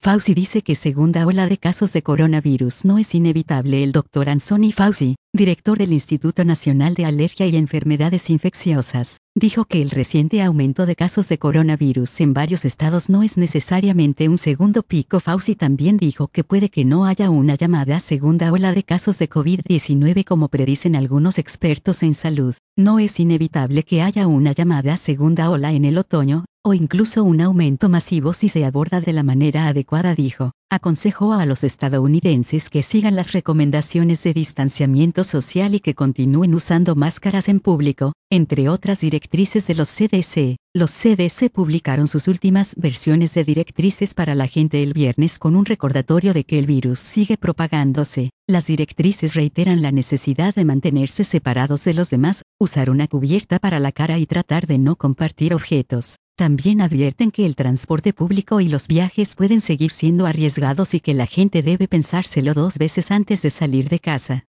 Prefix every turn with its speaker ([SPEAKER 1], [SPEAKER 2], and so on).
[SPEAKER 1] Fauci dice que segunda ola de casos de coronavirus no es inevitable. El Dr. Anthony Fauci, director del Instituto Nacional de Alergia y Enfermedades Infecciosas, dijo que el reciente aumento de casos de coronavirus en varios estados no es necesariamente un segundo pico. Fauci también dijo que puede que no haya una llamada segunda ola de casos de COVID-19 como predicen algunos expertos en salud. No es inevitable que haya una llamada segunda ola en el otoño, o incluso un aumento masivo si se aborda de la manera adecuada, dijo. Aconsejó a los estadounidenses que sigan las recomendaciones de distanciamiento social y que continúen usando máscaras en público, entre otras directrices de los CDC. Los CDC publicaron sus últimas versiones de directrices para la gente el viernes con un recordatorio de que el virus sigue propagándose. Las directrices reiteran la necesidad de mantenerse separados de los demás, usar una cubierta para la cara y tratar de no compartir objetos. También advierten que el transporte público y los viajes pueden seguir siendo arriesgados y que la gente debe pensárselo 2 veces antes de salir de casa.